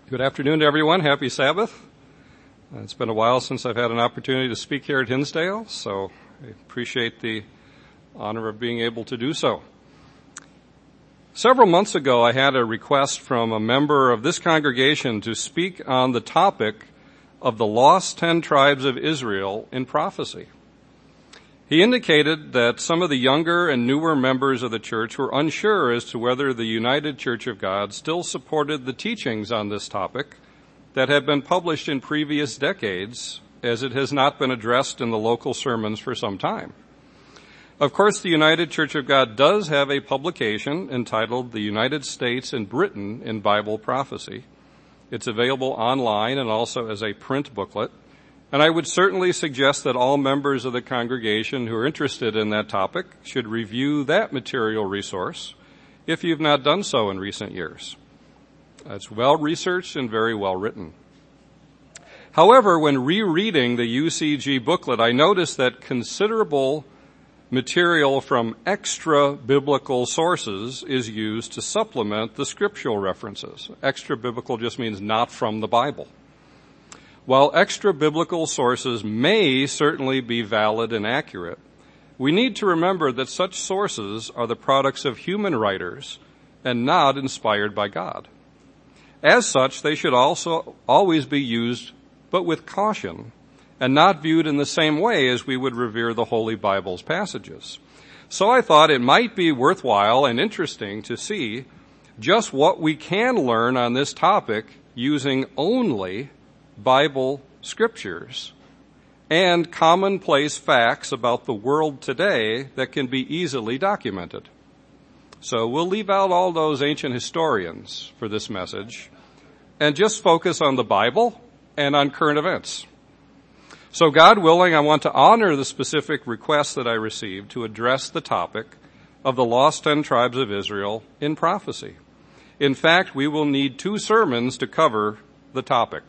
Good afternoon to everyone. Happy Sabbath. It's been a while since I've had an opportunity to speak here at Hinsdale, so I appreciate the honor of being able to do so. Several months ago, I had a request from a member of this congregation to speak on the topic of the lost 10 tribes of Israel in prophecy. He indicated that some of the younger and newer members of the church were unsure as to whether the United Church of God still supported the teachings on this topic that have been published in previous decades, as it has not been addressed in the local sermons for some time. Of course, the United Church of God does have a publication entitled The United States and Britain in Bible Prophecy. It's available online and also as a print booklet. And I would certainly suggest that all members of the congregation who are interested in that topic should review that material resource if you've not done so in recent years. It's well researched and very well written. However, when rereading the UCG booklet, I noticed that considerable material from extra biblical sources is used to supplement the scriptural references. Extra biblical just means not from the Bible. While extra biblical sources may certainly be valid and accurate, we need to remember that such sources are the products of human writers and not inspired by God. As such, they should also always be used, but with caution, and not viewed in the same way as we would revere the Holy Bible's passages. So I thought it might be worthwhile and interesting to see just what we can learn on this topic using only Bible scriptures and commonplace facts about the world today that can be easily documented. So we'll leave out all those ancient historians for this message and just focus on the Bible and on current events. So God willing, I want to honor the specific request that I received to address the topic of the lost 10 tribes of Israel in prophecy. In fact, we will need 2 sermons to cover the topic.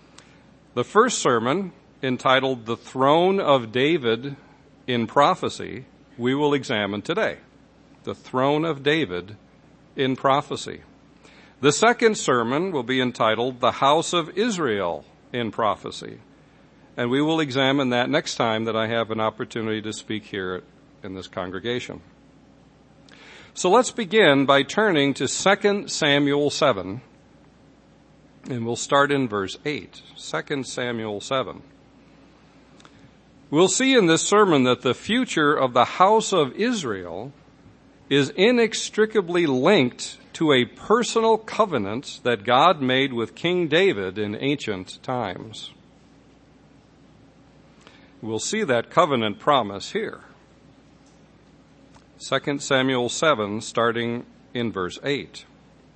The first sermon, entitled The Throne of David in Prophecy, we will examine today. The Throne of David in Prophecy. The second sermon will be entitled The House of Israel in Prophecy. And we will examine that next time that I have an opportunity to speak here in this congregation. So let's begin by turning to 2 Samuel 7. And we'll start in verse 8, 2 Samuel 7. We'll see in this sermon that the future of the house of Israel is inextricably linked to a personal covenant that God made with King David in ancient times. We'll see that covenant promise here. 2 Samuel 7, starting in verse 8.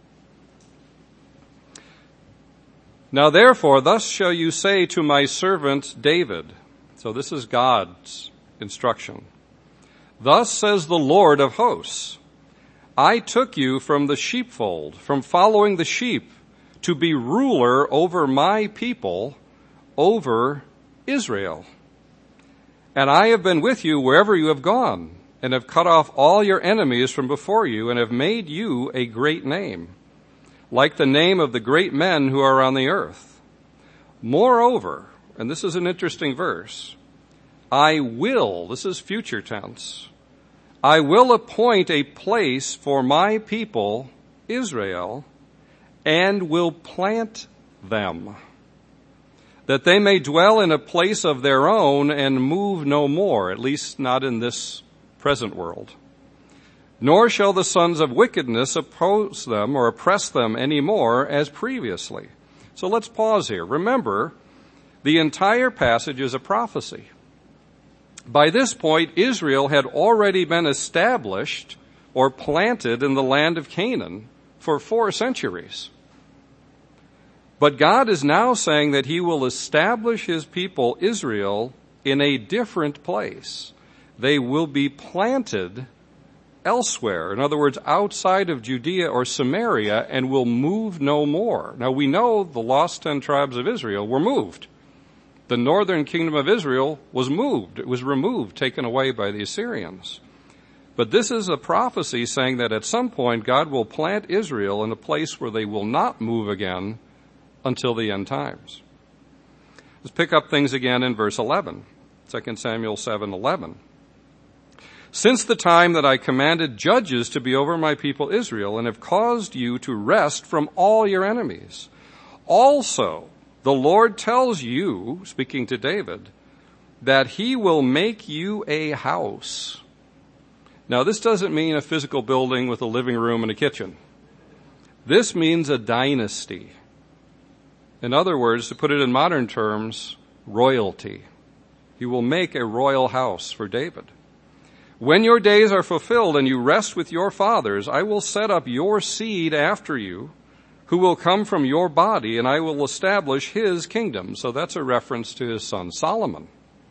Now therefore, thus shall you say to my servant David. So this is God's instruction. Thus says the Lord of hosts, I took you from the sheepfold, from following the sheep, to be ruler over my people, over Israel. And I have been with you wherever you have gone, and have cut off all your enemies from before you, and have made you a great name, like the name of the great men who are on the earth. Moreover, and this is an interesting verse, I will, this is future tense, I will appoint a place for my people, Israel, and will plant them, that they may dwell in a place of their own and move no more, at least not in this present world. Nor shall the sons of wickedness oppose them or oppress them any more as previously. So let's pause here. Remember, the entire passage is a prophecy. By this point, Israel had already been established or planted in the land of Canaan for 4 centuries. But God is now saying that he will establish his people, Israel, in a different place. They will be planted elsewhere, in other words, outside of Judea or Samaria, and will move no more. Now we know the lost 10 tribes of Israel were moved. The northern kingdom of Israel was moved. It was removed, taken away by the Assyrians. But this is a prophecy saying that at some point God will plant Israel in a place where they will not move again until the end times. Let's pick up things again in verse 11, 2 Samuel 7:11. Since the time that I commanded judges to be over my people Israel and have caused you to rest from all your enemies, also the Lord tells you, speaking to David, that he will make you a house. Now, this doesn't mean a physical building with a living room and a kitchen. This means a dynasty. In other words, to put it in modern terms, royalty. He will make a royal house for David. When your days are fulfilled and you rest with your fathers, I will set up your seed after you, who will come from your body, and I will establish his kingdom. So that's a reference to his son Solomon.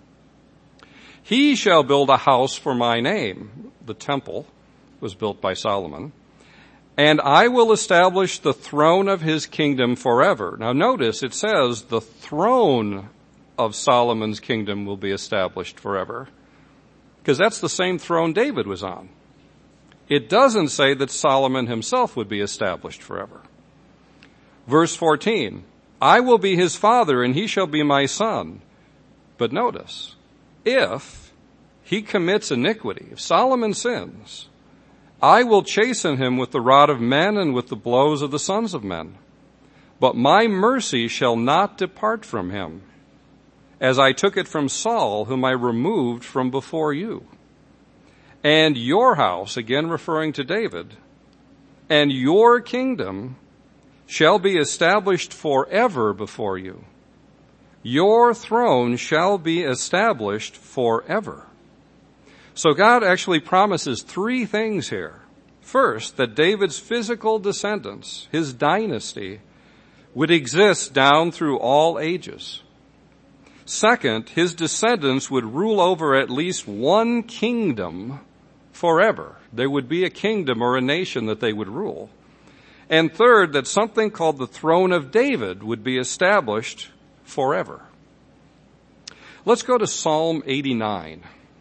He shall build a house for my name. The temple was built by Solomon. And I will establish the throne of his kingdom forever. Now notice it says the throne of Solomon's kingdom will be established forever, because that's the same throne David was on. It doesn't say that Solomon himself would be established forever. Verse 14, I will be his father and he shall be my son. But notice, if he commits iniquity, if Solomon sins, I will chasten him with the rod of men and with the blows of the sons of men. But my mercy shall not depart from him, as I took it from Saul, whom I removed from before you. And your house, again referring to David, and your kingdom shall be established forever before you. Your throne shall be established forever. So God actually promises three things here. First, that David's physical descendants, his dynasty, would exist down through all ages. Second, his descendants would rule over at least one kingdom forever. There would be a kingdom or a nation that they would rule. And third, that something called the throne of David would be established forever. Let's go to Psalm 89.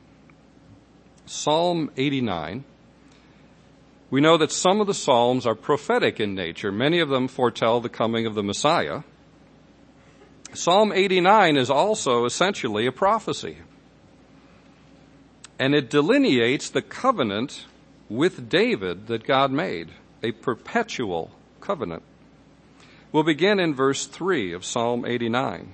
Psalm 89. We know that some of the Psalms are prophetic in nature. Many of them foretell the coming of the Messiah. Psalm 89 is also essentially a prophecy. And it delineates the covenant with David that God made, a perpetual covenant. We'll begin in verse 3 of Psalm 89.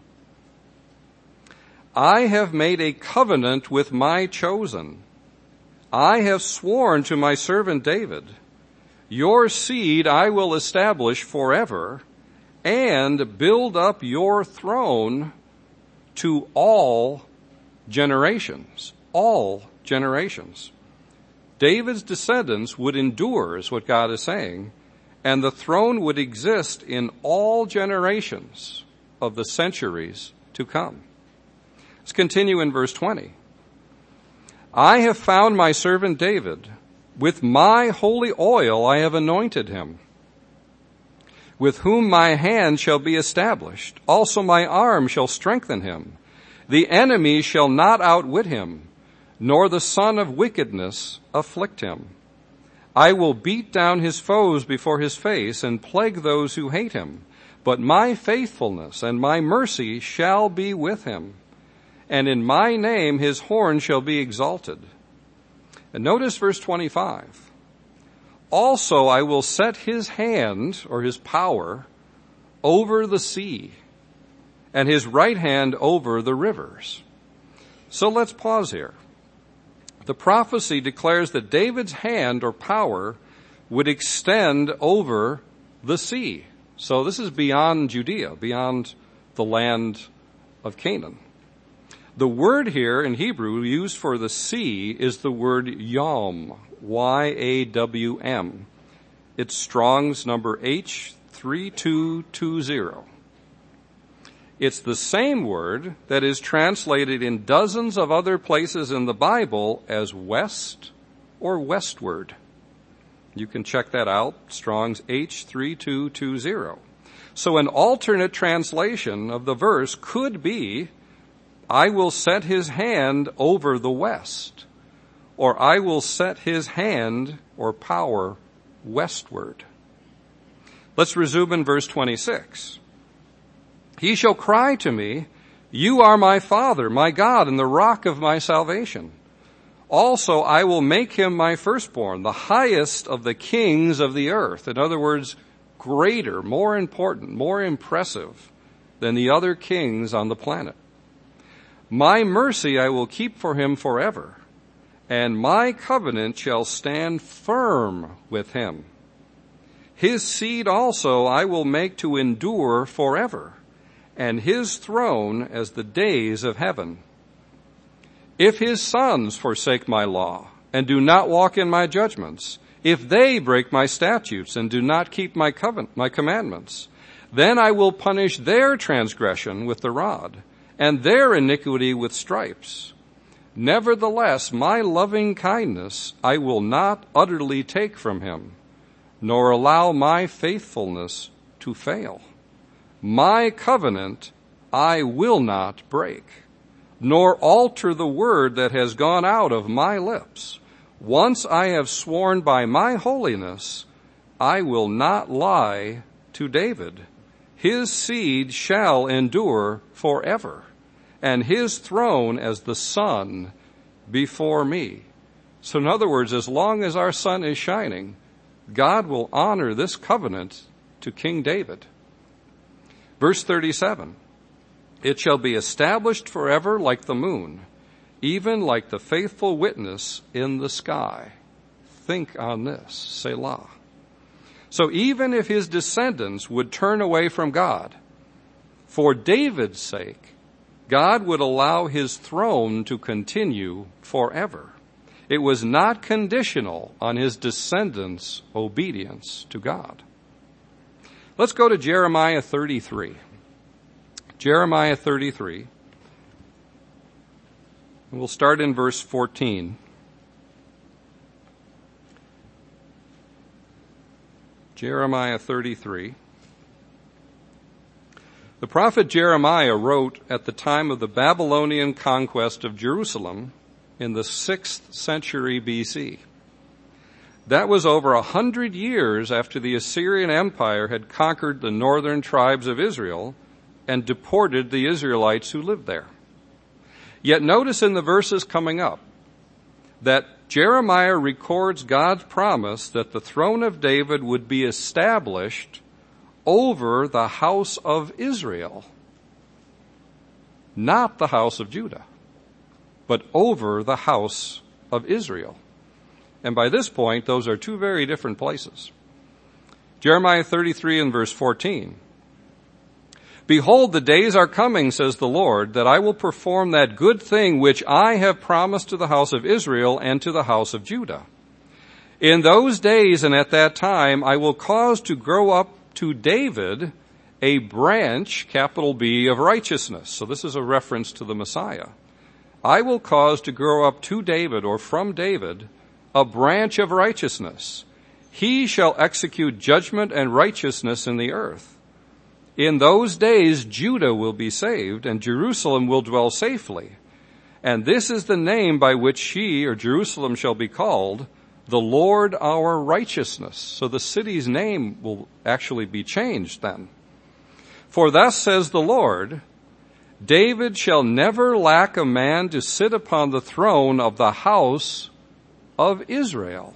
I have made a covenant with my chosen. I have sworn to my servant David, your seed I will establish forever, and build up your throne to all generations. All generations. David's descendants would endure, is what God is saying, and the throne would exist in all generations of the centuries to come. Let's continue in verse 20. I have found my servant David. With my holy oil I have anointed him, with whom my hand shall be established. Also my arm shall strengthen him. The enemy shall not outwit him, nor the son of wickedness afflict him. I will beat down his foes before his face and plague those who hate him. But my faithfulness and my mercy shall be with him, and in my name his horn shall be exalted. And notice verse 25. Also I will set his hand, or his power, over the sea, and his right hand over the rivers. So let's pause here. The prophecy declares that David's hand or power would extend over the sea. So this is beyond Judea, beyond the land of Canaan. The word here in Hebrew used for the sea is the word Yawm, Y-A-W-M. It's Strong's number H3220. It's the same word that is translated in dozens of other places in the Bible as west or westward. You can check that out, Strong's H3220. So an alternate translation of the verse could be, I will set his hand over the west, or I will set his hand or power westward. Let's resume in verse 26. He shall cry to me, You are my Father, my God, and the rock of my salvation. Also I will make him my firstborn, the highest of the kings of the earth. In other words, greater, more important, more impressive than the other kings on the planet. My mercy I will keep for him forever, and my covenant shall stand firm with him. His seed also I will make to endure forever, and his throne as the days of heaven. If his sons forsake my law, and do not walk in my judgments, if they break my statutes and do not keep my commandments, then I will punish their transgression with the rod, and their iniquity with stripes. Nevertheless, my loving kindness I will not utterly take from him, nor allow my faithfulness to fail. My covenant I will not break, nor alter the word that has gone out of my lips. Once I have sworn by my holiness, I will not lie to David. His seed shall endure forever, and his throne as the sun before me. So in other words, as long as our sun is shining, God will honor this covenant to King David. Verse 37, It shall be established forever like the moon, even like the faithful witness in the sky. Think on this, Selah. So even if his descendants would turn away from God, for David's sake, God would allow his throne to continue forever. It was not conditional on his descendants' obedience to God. Let's go to Jeremiah 33. Jeremiah 33. And we'll start in verse 14. Jeremiah 33. The prophet Jeremiah wrote at the time of the Babylonian conquest of Jerusalem in the 6th century BC. That was over 100 years after the Assyrian Empire had conquered the northern tribes of Israel and deported the Israelites who lived there. Yet notice in the verses coming up that Jeremiah records God's promise that the throne of David would be established over the house of Israel, not the house of Judah, but over the house of Israel. And by this point, those are two very different places. Jeremiah 33 and verse 14. Behold, the days are coming, says the Lord, that I will perform that good thing which I have promised to the house of Israel and to the house of Judah. In those days and at that time, I will cause to grow up to David a branch, capital B, of righteousness. So this is a reference to the Messiah. I will cause to grow up to David, or from David, a branch of righteousness. He shall execute judgment and righteousness in the earth. In those days, Judah will be saved, and Jerusalem will dwell safely. And this is the name by which she, or Jerusalem, shall be called, the Lord our righteousness. So the city's name will actually be changed then. For thus says the Lord, David shall never lack a man to sit upon the throne of the house of Israel.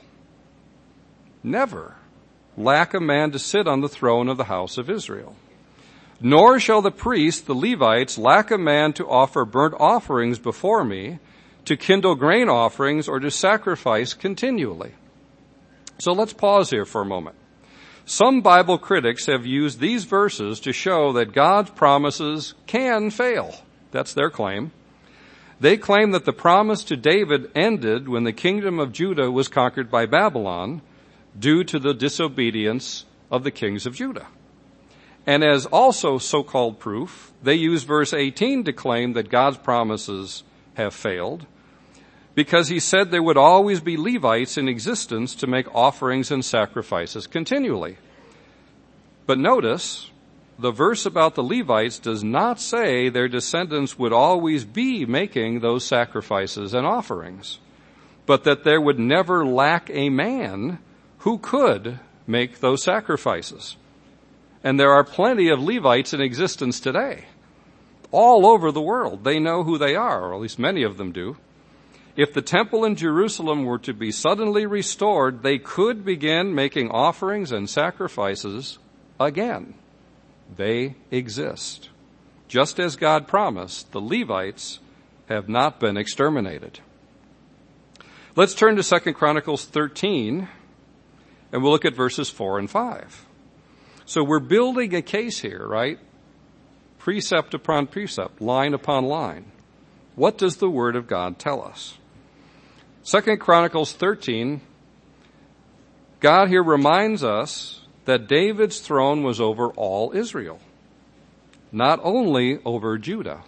Never lack a man to sit on the throne of the house of Israel. Nor shall the priests, the Levites, lack a man to offer burnt offerings before me, to kindle grain offerings, or to sacrifice continually. So let's pause here for a moment. Some Bible critics have used these verses to show that God's promises can fail. That's their claim. They claim that the promise to David ended when the kingdom of Judah was conquered by Babylon due to the disobedience of the kings of Judah. And as also so-called proof, they use verse 18 to claim that God's promises have failed because he said there would always be Levites in existence to make offerings and sacrifices continually. But notice, the verse about the Levites does not say their descendants would always be making those sacrifices and offerings, but that there would never lack a man who could make those sacrifices. And there are plenty of Levites in existence today. All over the world. They know who they are, or at least many of them do. If the temple in Jerusalem were to be suddenly restored, they could begin making offerings and sacrifices again. They exist. Just as God promised, the Levites have not been exterminated. Let's turn to 2 Chronicles 13, and we'll look at verses 4 and 5. So we're building a case here, right? Precept upon precept, line upon line. What does the Word of God tell us? 2 Chronicles 13, God here reminds us that David's throne was over all Israel, not only over Judah.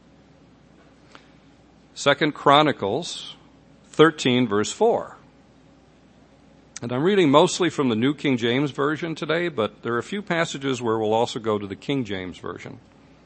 2 Chronicles 13, verse 4. And I'm reading mostly from the New King James Version today, but there are a few passages where we'll also go to the King James Version.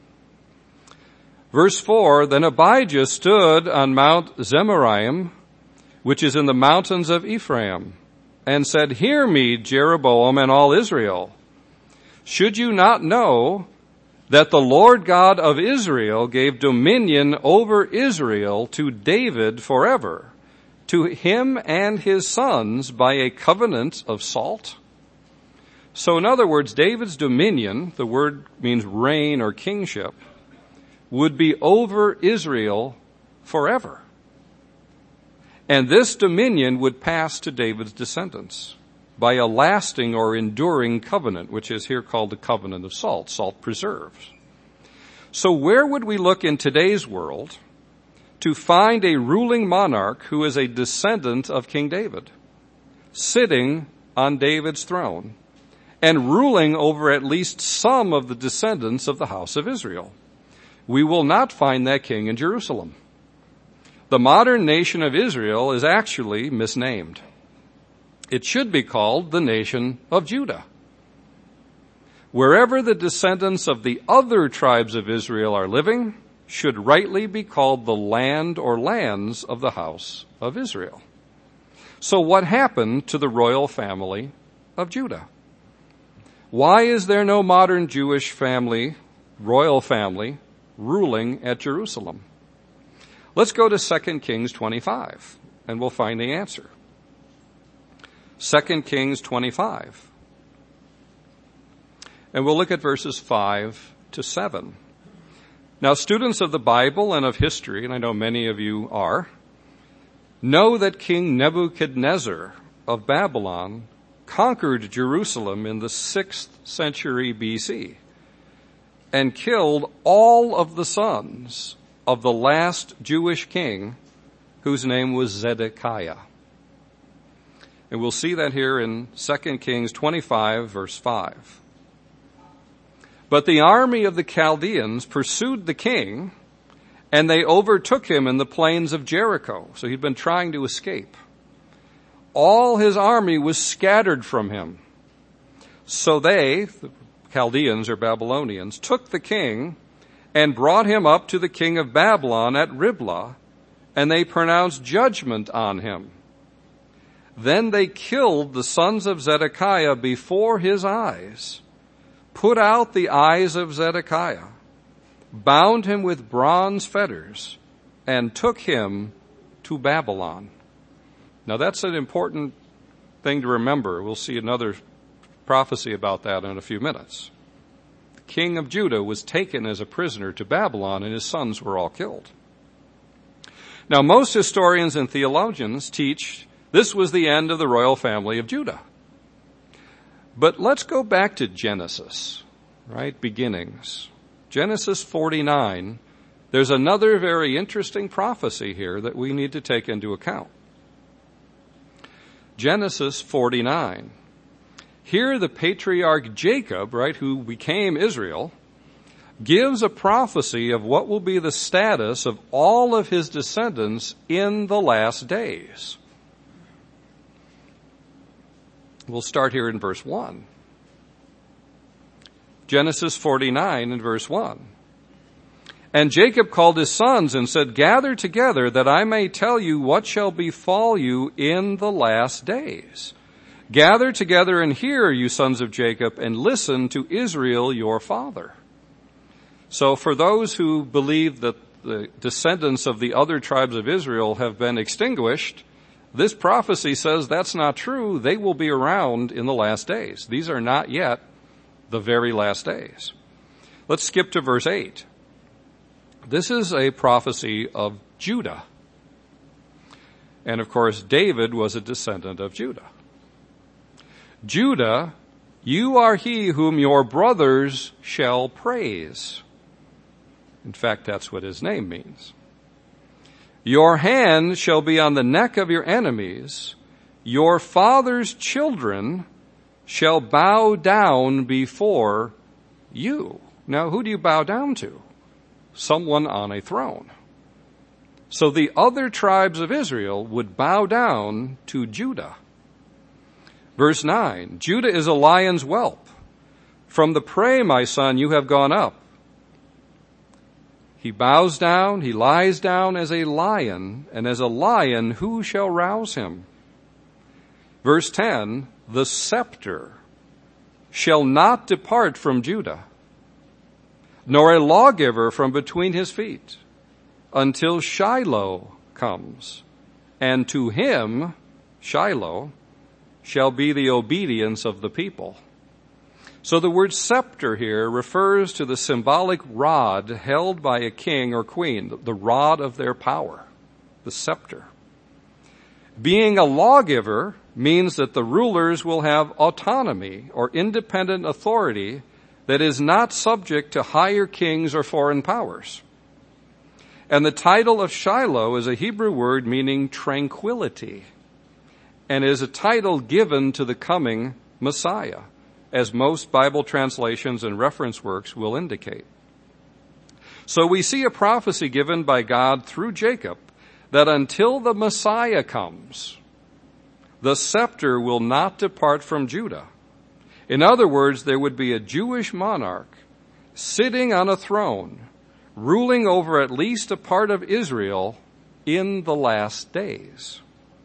Verse 4, Then Abijah stood on Mount Zemaraim, which is in the mountains of Ephraim, and said, Hear me, Jeroboam and all Israel. Should you not know that the Lord God of Israel gave dominion over Israel to David forever, to him and his sons by a covenant of salt? So in other words, David's dominion, the word means reign or kingship, would be over Israel forever. And this dominion would pass to David's descendants by a lasting or enduring covenant, which is here called the covenant of salt. Salt preserves. So where would we look in today's world to find a ruling monarch who is a descendant of King David, sitting on David's throne and ruling over at least some of the descendants of the house of Israel? We will not find that king in Jerusalem. The modern nation of Israel is actually misnamed. It should be called the nation of Judah. Wherever the descendants of the other tribes of Israel are living should rightly be called the land or lands of the house of Israel. So what happened to the royal family of Judah? Why is there no modern Jewish family, royal family, ruling at Jerusalem? Let's go to 2 Kings 25, and we'll find the answer. 2 Kings 25. And we'll look at verses 5 to 7. Now, students of the Bible and of history, and I know many of you are, know that King Nebuchadnezzar of Babylon conquered Jerusalem in the 6th century BC and killed all of the sons of the last Jewish king, whose name was Zedekiah. And we'll see that here in 2 Kings 25, verse 5. But the army of the Chaldeans pursued the king, and they overtook him in the plains of Jericho. So he'd been trying to escape. All his army was scattered from him. So they, the Chaldeans or Babylonians, took the king and brought him up to the king of Babylon at Riblah, and they pronounced judgment on him. Then they killed the sons of Zedekiah before his eyes, put out the eyes of Zedekiah, bound him with bronze fetters, and took him to Babylon. Now that's an important thing to remember. We'll see another prophecy about that in a few minutes. The king of Judah was taken as a prisoner to Babylon, and his sons were all killed. Now most historians and theologians teach this was the end of the royal family of Judah. But let's go back to Genesis, right? Beginnings. Genesis 49. There's another very interesting prophecy here that we need to take into account. Genesis 49. Here the patriarch Jacob, right, who became Israel, gives a prophecy of what will be the status of all of his descendants in the last days. We'll start here in verse 1. Genesis 49 and verse 1. And Jacob called his sons and said, Gather together that I may tell you what shall befall you in the last days. Gather together and hear, you sons of Jacob, and listen to Israel your father. So for those who believe that the descendants of the other tribes of Israel have been extinguished, this prophecy says that's not true. They will be around in the last days. These are not yet the very last days. Let's skip to verse 8. This is a prophecy of Judah. And of course, David was a descendant of Judah. Judah, you are he whom your brothers shall praise. In fact, that's what his name means. Your hand shall be on the neck of your enemies. Your father's children shall bow down before you. Now, who do you bow down to? Someone on a throne. So the other tribes of Israel would bow down to Judah. Verse 9, Judah is a lion's whelp. From the prey, my son, you have gone up. He bows down, he lies down as a lion, and as a lion, who shall rouse him? Verse 10, the scepter shall not depart from Judah, nor a lawgiver from between his feet, until Shiloh comes, and to him, Shiloh, shall be the obedience of the people. So the word scepter here refers to the symbolic rod held by a king or queen, the rod of their power, the scepter. Being a lawgiver means that the rulers will have autonomy or independent authority that is not subject to higher kings or foreign powers. And the title of Shiloh is a Hebrew word meaning tranquility, and is a title given to the coming Messiah, as most Bible translations and reference works will indicate. So we see a prophecy given by God through Jacob that until the Messiah comes, the scepter will not depart from Judah. In other words, there would be a Jewish monarch sitting on a throne, ruling over at least a part of Israel in the last days.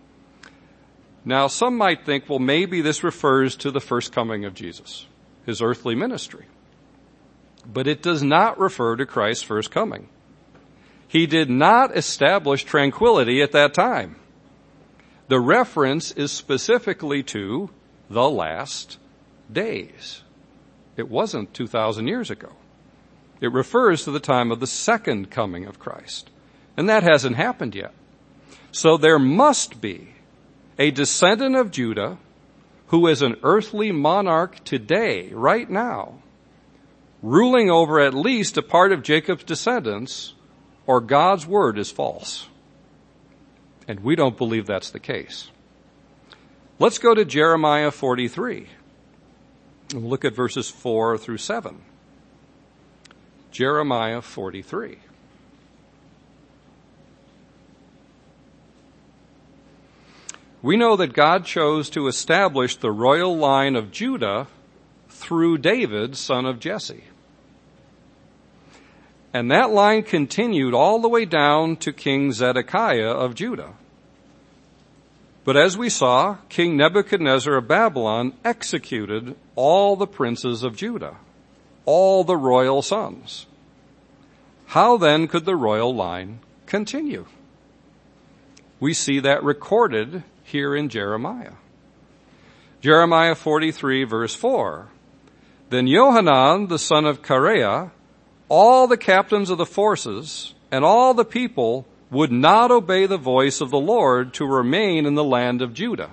Now, some might think, well, maybe this refers to the first coming of Jesus, his earthly ministry. But it does not refer to Christ's first coming. He did not establish tranquility at that time. The reference is specifically to the last days. It wasn't 2,000 years ago. It refers to the time of the second coming of Christ. And that hasn't happened yet. So there must be a descendant of Judah who is an earthly monarch today, right now, ruling over at least a part of Jacob's descendants, or God's word is false. And we don't believe that's the case. Let's go to Jeremiah 43. We'll look at verses 4 through 7. Jeremiah 43. We know that God chose to establish the royal line of Judah through David, son of Jesse. And that line continued all the way down to King Zedekiah of Judah. But as we saw, King Nebuchadnezzar of Babylon executed all the princes of Judah, all the royal sons. How then could the royal line continue? We see that recorded here in Jeremiah. Jeremiah 43 verse 4. Then Johanan, the son of Kareah, all the captains of the forces, and all the people would not obey the voice of the Lord to remain in the land of Judah.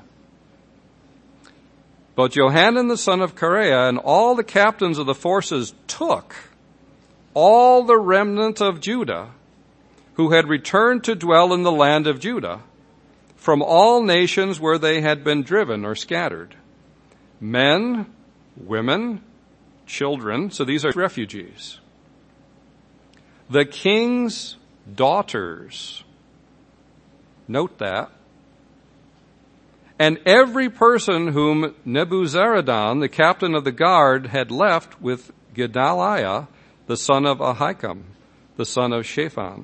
But Johanan, the son of Kareah, and all the captains of the forces took all the remnant of Judah who had returned to dwell in the land of Judah from all nations where they had been driven or scattered. Men, women, children, so these are refugees. The king's daughters, note that, and every person whom Nebuzaradan, the captain of the guard, had left with Gedaliah, the son of Ahikam, the son of Shaphan.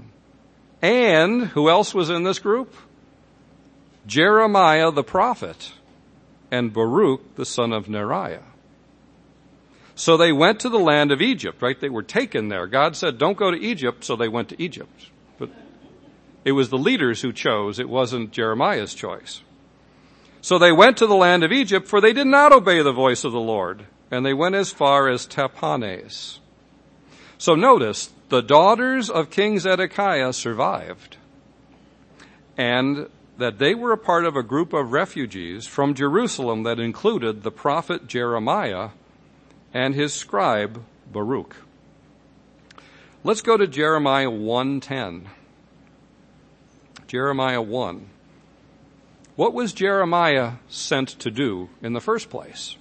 And who else was in this group? Jeremiah the prophet, and Baruch the son of Neriah. So they went to the land of Egypt, right? They were taken there. God said, don't go to Egypt, so they went to Egypt. But it was the leaders who chose. It wasn't Jeremiah's choice. So they went to the land of Egypt, for they did not obey the voice of the Lord, and they went as far as Tahpanhes. So notice, the daughters of King Zedekiah survived, and that they were a part of a group of refugees from Jerusalem that included the prophet Jeremiah and his scribe Baruch. Let's go to Jeremiah 1:10. Jeremiah 1. What was Jeremiah sent to do in the first place?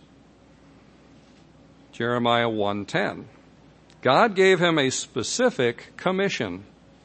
Jeremiah 1:10. God gave him a specific commission.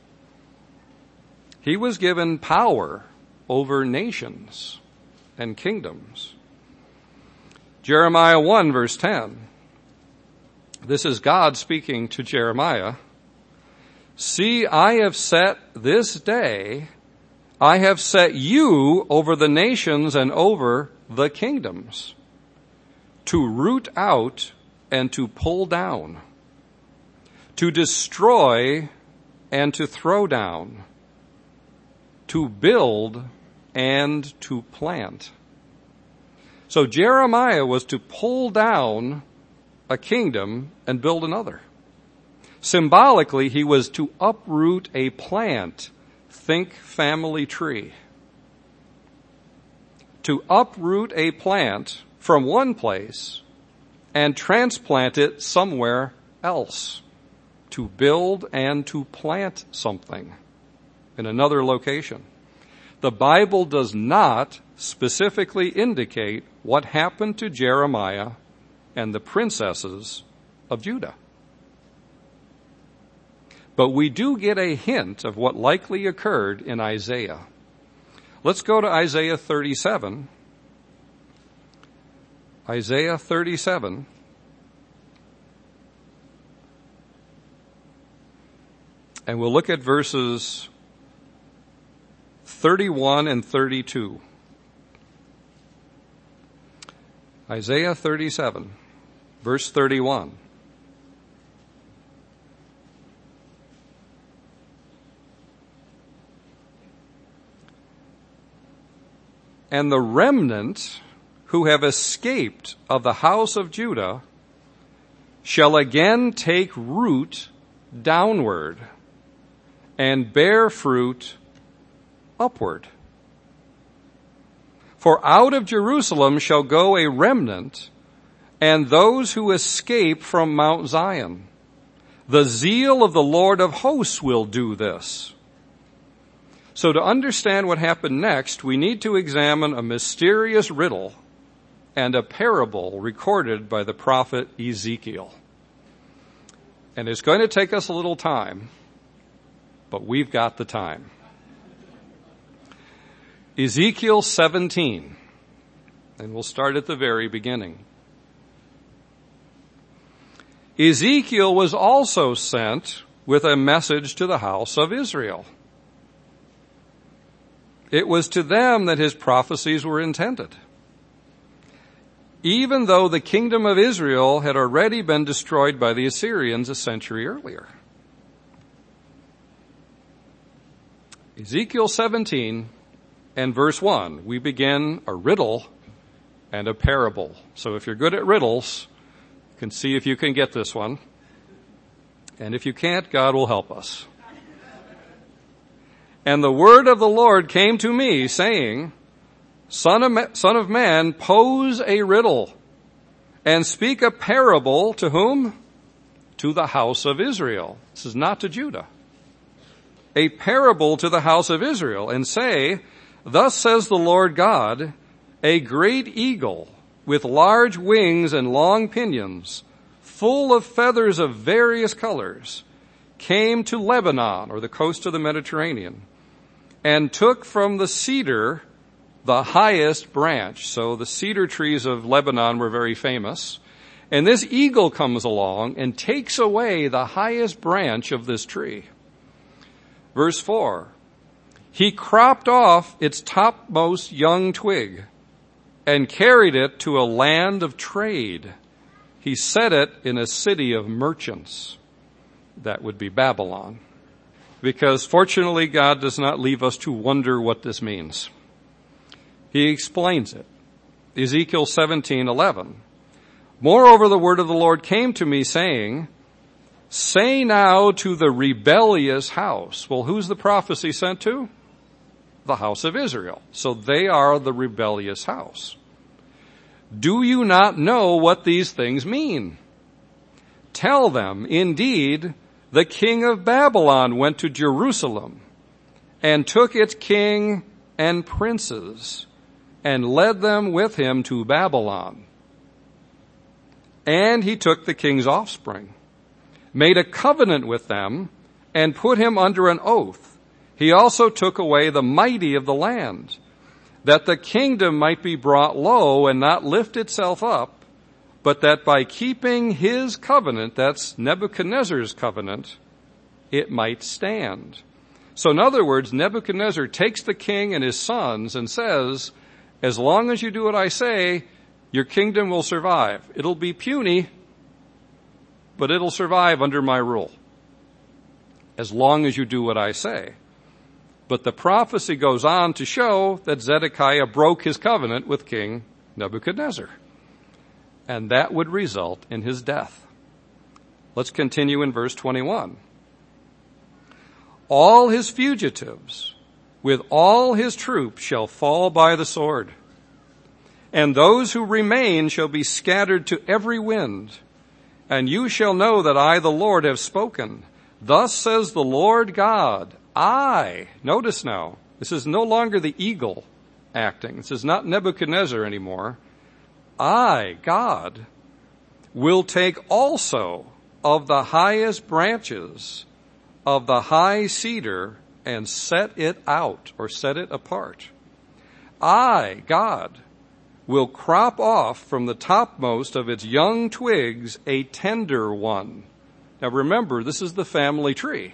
He was given power over nations and kingdoms. Jeremiah 1 verse 10. This is God speaking to Jeremiah. See, I have set this day, I have set you over the nations and over the kingdoms, to root out and to pull down, to destroy and to throw down, to build and to plant. So Jeremiah was to pull down a kingdom and build another. Symbolically, he was to uproot a plant. Think family tree. To uproot a plant from one place and transplant it somewhere else. To build and to plant something in another location. The Bible does not specifically indicate what happened to Jeremiah and the princesses of Judah. But we do get a hint of what likely occurred in Isaiah. Let's go to Isaiah 37. Isaiah 37. And we'll look at verses 31 and 32. Isaiah 37, verse 31. And the remnant who have escaped of the house of Judah shall again take root downward and bear fruit upward. For out of Jerusalem shall go a remnant, and those who escape from Mount Zion. The zeal of the Lord of hosts will do this. So to understand what happened next, we need to examine a mysterious riddle and a parable recorded by the prophet Ezekiel. And it's going to take us a little time, but we've got the time. Ezekiel 17, and we'll start at the very beginning. Ezekiel was also sent with a message to the house of Israel. It was to them that his prophecies were intended. Even though the kingdom of Israel had already been destroyed by the Assyrians a century earlier. Ezekiel 17 and verse 1, we begin a riddle and a parable. So if you're good at riddles, you can see if you can get this one. And if you can't, God will help us. And the word of the Lord came to me, saying, Son of man, pose a riddle and speak a parable to whom? To the house of Israel. This is not to Judah. A parable to the house of Israel, and say, Thus says the Lord God, a great eagle with large wings and long pinions, full of feathers of various colors, came to Lebanon, or the coast of the Mediterranean, and took from the cedar the highest branch. So the cedar trees of Lebanon were very famous. And this eagle comes along and takes away the highest branch of this tree. Verse 4, he cropped off its topmost young twig and carried it to a land of trade. He set it in a city of merchants. That would be Babylon. Because fortunately, God does not leave us to wonder what this means. He explains it. Ezekiel 17:11. Moreover, the word of the Lord came to me, saying, say now to the rebellious house. Well, who's the prophecy sent to? The house of Israel. So they are the rebellious house. Do you not know what these things mean? Tell them, indeed, the king of Babylon went to Jerusalem and took its king and princes and led them with him to Babylon. And he took the king's offspring, made a covenant with them, and put him under an oath. He also took away the mighty of the land, that the kingdom might be brought low and not lift itself up, but that by keeping his covenant, that's Nebuchadnezzar's covenant, it might stand. So in other words, Nebuchadnezzar takes the king and his sons and says, as long as you do what I say, your kingdom will survive. It'll be puny, but it'll survive under my rule, as long as you do what I say. But the prophecy goes on to show that Zedekiah broke his covenant with King Nebuchadnezzar. And that would result in his death. Let's continue in verse 21. All his fugitives with all his troops shall fall by the sword, and those who remain shall be scattered to every wind. And you shall know that I, the Lord, have spoken. Thus says the Lord God, notice now, this is no longer the eagle acting. This is not Nebuchadnezzar anymore. I, God, will take also of the highest branches of the high cedar and set it out, or set it apart. I, God, will crop off from the topmost of its young twigs a tender one. Now remember, this is the family tree.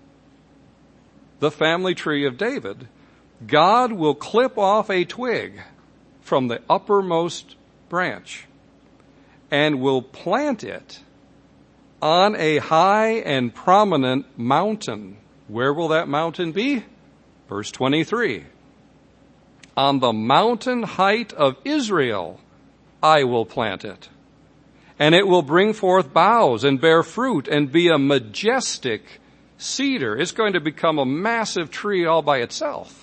The family tree of David. God will clip off a twig from the uppermost branch and will plant it on a high and prominent mountain. Where will that mountain be? Verse 23. On the mountain height of Israel, I will plant it. And it will bring forth boughs and bear fruit and be a majestic cedar. It's going to become a massive tree all by itself.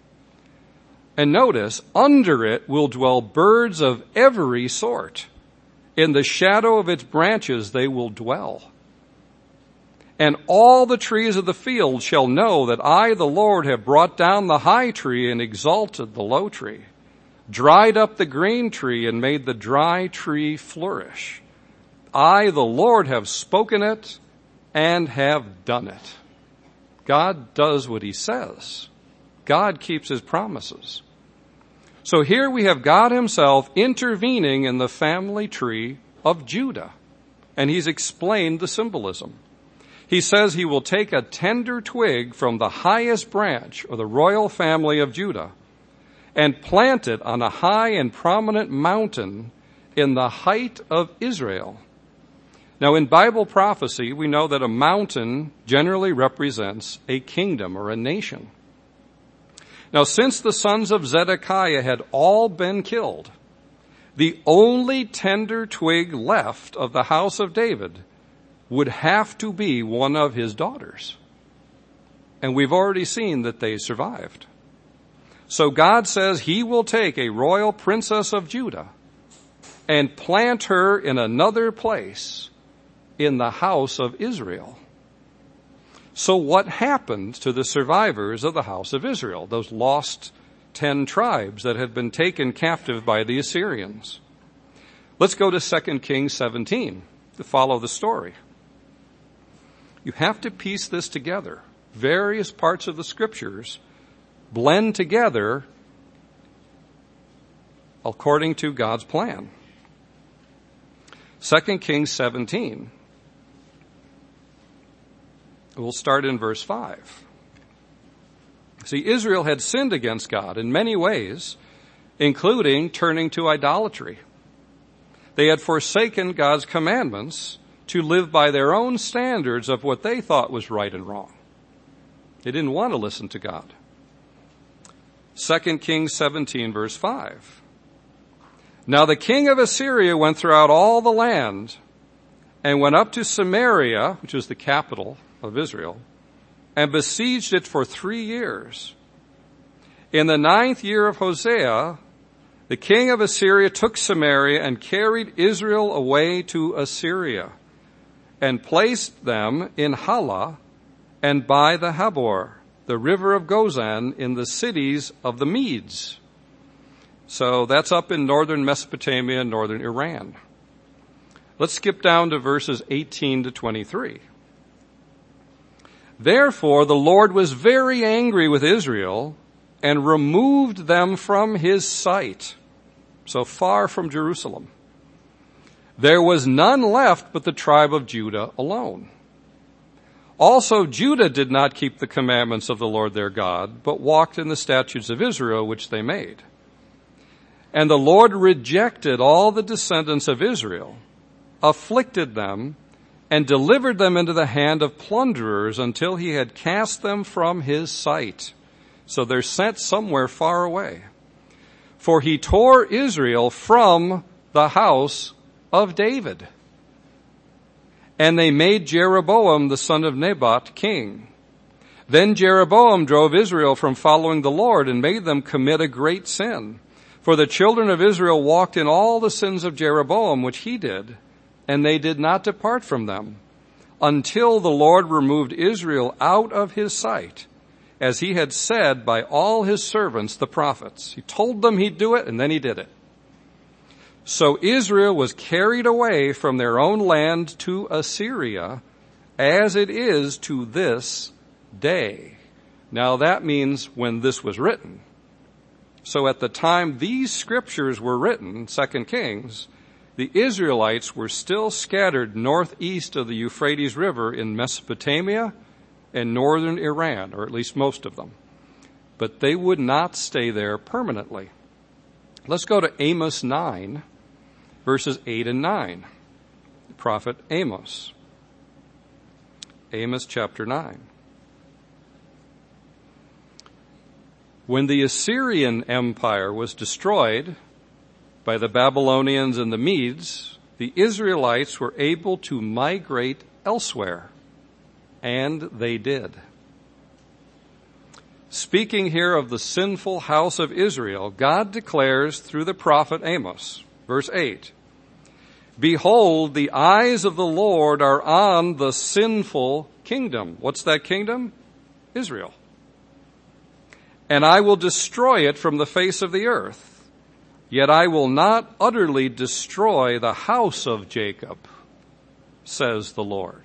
And notice, under it will dwell birds of every sort. In the shadow of its branches they will dwell. And all the trees of the field shall know that I, the Lord, have brought down the high tree and exalted the low tree, dried up the green tree and made the dry tree flourish. I, the Lord, have spoken it and have done it. God does what he says. God keeps his promises. So here we have God himself intervening in the family tree of Judah, and he's explained the symbolism. He says he will take a tender twig from the highest branch of the royal family of Judah and plant it on a high and prominent mountain in the height of Israel. Now, in Bible prophecy, we know that a mountain generally represents a kingdom or a nation. Now, since the sons of Zedekiah had all been killed, the only tender twig left of the house of David would have to be one of his daughters. And we've already seen that they survived. So God says he will take a royal princess of Judah and plant her in another place in the house of Israel. So what happened to the survivors of the house of Israel, those lost 10 tribes that had been taken captive by the Assyrians? Let's go to 2 Kings 17 to follow the story. You have to piece this together. Various parts of the scriptures blend together according to God's plan. 2 Kings 17. We'll start in verse 5. See, Israel had sinned against God in many ways, including turning to idolatry. They had forsaken God's commandments to live by their own standards of what they thought was right and wrong. They didn't want to listen to God. 2 Kings 17, verse 5. Now the king of Assyria went throughout all the land and went up to Samaria, which is the capital of Israel, and besieged it for 3 years. In the 9th year of Hosea, the king of Assyria took Samaria and carried Israel away to Assyria and placed them in Halah and by the Habor, the river of Gozan, in the cities of the Medes. So that's up in northern Mesopotamia and northern Iran. Let's skip down to verses 18 to 23. Therefore, the Lord was very angry with Israel and removed them from his sight, so far from Jerusalem. There was none left but the tribe of Judah alone. Also, Judah did not keep the commandments of the Lord their God, but walked in the statutes of Israel which they made. And the Lord rejected all the descendants of Israel, afflicted them, and delivered them into the hand of plunderers until he had cast them from his sight. So they're sent somewhere far away. For he tore Israel from the house of David. And they made Jeroboam the son of Nebat king. Then Jeroboam drove Israel from following the Lord and made them commit a great sin. For the children of Israel walked in all the sins of Jeroboam, which he did, and they did not depart from them, until the Lord removed Israel out of his sight, as he had said by all his servants, the prophets. He told them he'd do it, and then he did it. So Israel was carried away from their own land to Assyria, as it is to this day. Now that means when this was written. So at the time these scriptures were written, 2 Kings, the Israelites were still scattered northeast of the Euphrates River in Mesopotamia and northern Iran, or at least most of them. But they would not stay there permanently. Let's go to Amos 9, verses 8 and 9. The prophet Amos. Amos chapter 9. When the Assyrian Empire was destroyed by the Babylonians and the Medes, the Israelites were able to migrate elsewhere, and they did. Speaking here of the sinful house of Israel, God declares through the prophet Amos, verse 8, Behold, the eyes of the Lord are on the sinful kingdom. What's that kingdom? Israel. And I will destroy it from the face of the earth. Yet I will not utterly destroy the house of Jacob, says the Lord.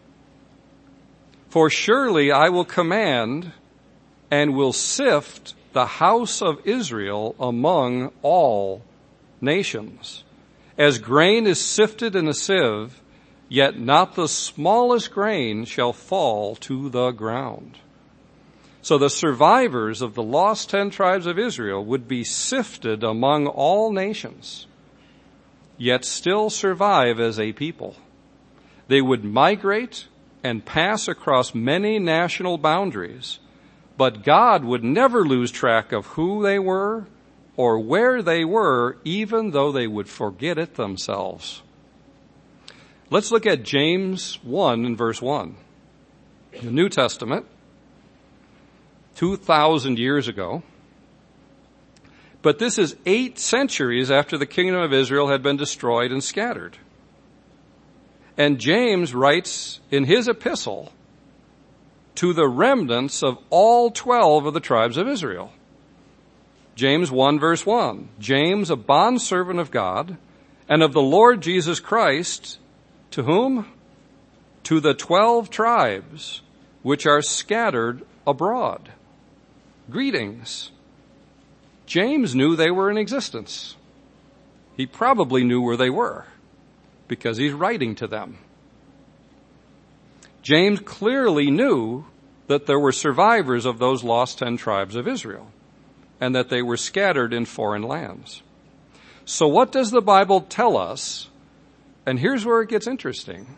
For surely I will command and will sift the house of Israel among all nations. As grain is sifted in a sieve, yet not the smallest grain shall fall to the ground. So the survivors of the lost 10 tribes of Israel would be sifted among all nations, yet still survive as a people. They would migrate and pass across many national boundaries, but God would never lose track of who they were or where they were, even though they would forget it themselves. Let's look at James 1 and verse 1. The New Testament, 2,000 years ago. But this is 8 centuries after the kingdom of Israel had been destroyed and scattered. And James writes in his epistle to the remnants of all 12 of the tribes of Israel. James 1 verse 1, James, a bondservant of God and of the Lord Jesus Christ, to whom? To the 12 tribes which are scattered abroad. Greetings. James knew they were in existence. He probably knew where they were because he's writing to them. James clearly knew that there were survivors of those lost 10 tribes of Israel. and that they were scattered in foreign lands. So what does the Bible tell us? And here's where it gets interesting.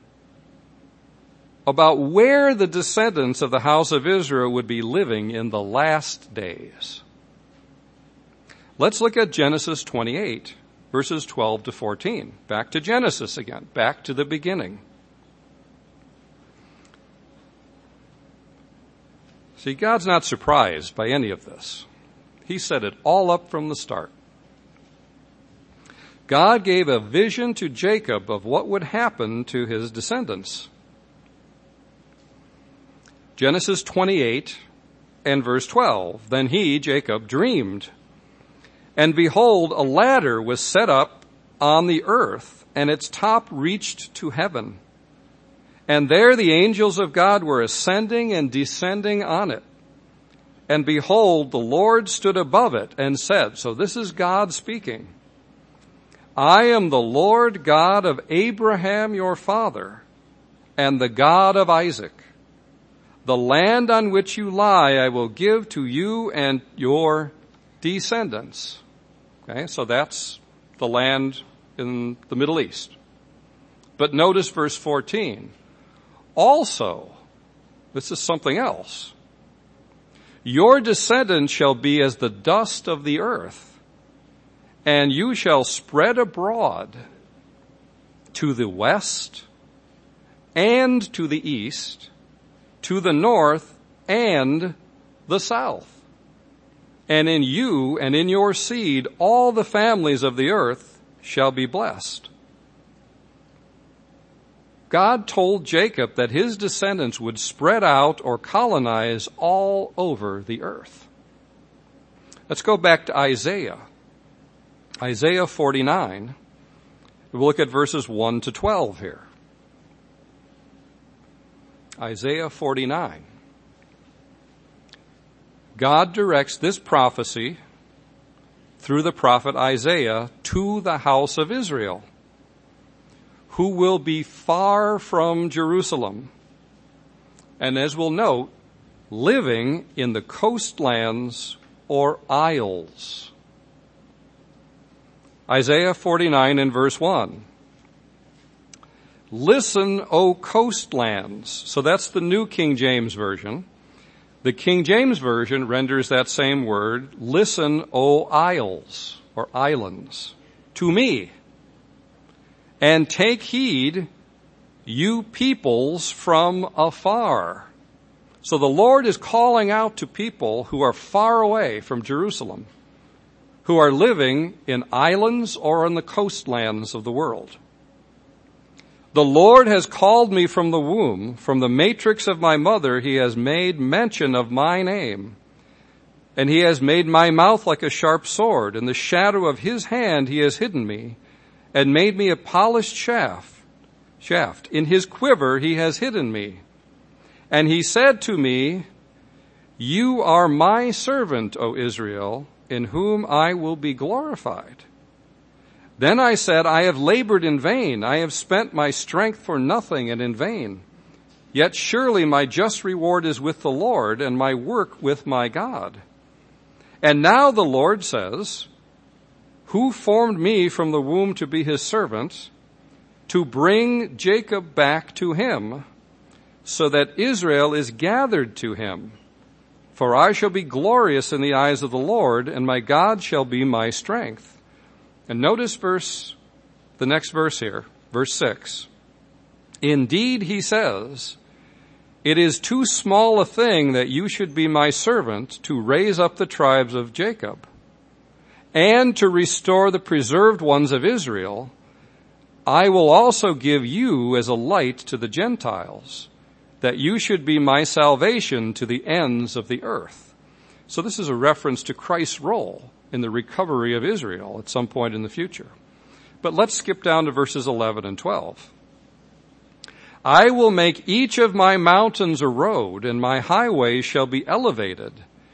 About where the descendants of the house of Israel would be living in the last days. Let's look at Genesis 28, verses 12 to 14. Back to Genesis again, back to the beginning. See, God's not surprised by any of this. He set it all up from the start. God gave a vision to Jacob of what would happen to his descendants. Genesis 28 and verse 12. Then he, Jacob, dreamed, and behold, a ladder was set up on the earth, and its top reached to heaven. And there the angels of God were ascending and descending on it. And behold, the Lord stood above it and said, so this is God speaking, I am the Lord God of Abraham your father, and the God of Isaac. The land on which you lie I will give to you and your descendants. Okay, so that's the land in the Middle East. But notice verse 14. Also, this is something else. Your descendants shall be as the dust of the earth, and you shall spread abroad to the west and to the east, to the north and the south. And in you and in your seed all the families of the earth shall be blessed. God told Jacob that his descendants would spread out or colonize all over the earth. Let's go back to Isaiah. Isaiah 49. We'll look at verses 1 to 12 here. Isaiah 49. God directs this prophecy through the prophet Isaiah to the house of Israel, who will be far from Jerusalem, and as we'll note, living in the coastlands or isles. Isaiah 49 and verse 1. Listen, O coastlands. So that's the New King James Version. The King James Version renders that same word, listen, O isles, or islands, to me. And take heed, you peoples from afar. So the Lord is calling out to people who are far away from Jerusalem, who are living in islands or on the coastlands of the world. The Lord has called me from the womb, from the matrix of my mother. He has made mention of my name, and he has made my mouth like a sharp sword. In the shadow of his hand he has hidden me, and made me a polished shaft. In his quiver he has hidden me. And he said to me, you are my servant, O Israel, in whom I will be glorified. Then I said, I have labored in vain. I have spent my strength for nothing and in vain. Yet surely my just reward is with the Lord, and my work with my God. And now the Lord says, who formed me from the womb to be his servant, to bring Jacob back to him, so that Israel is gathered to him. For I shall be glorious in the eyes of the Lord, and my God shall be my strength. And notice the next verse here, verse 6. Indeed, he says, it is too small a thing that you should be my servant to raise up the tribes of Jacob, and to restore the preserved ones of Israel. I will also give you as a light to the Gentiles, that you should be my salvation to the ends of the earth. So this is a reference to Christ's role in the recovery of Israel at some point in the future. But let's skip down to verses 11 and 12. I will make each of my mountains a road, and my highways shall be elevated.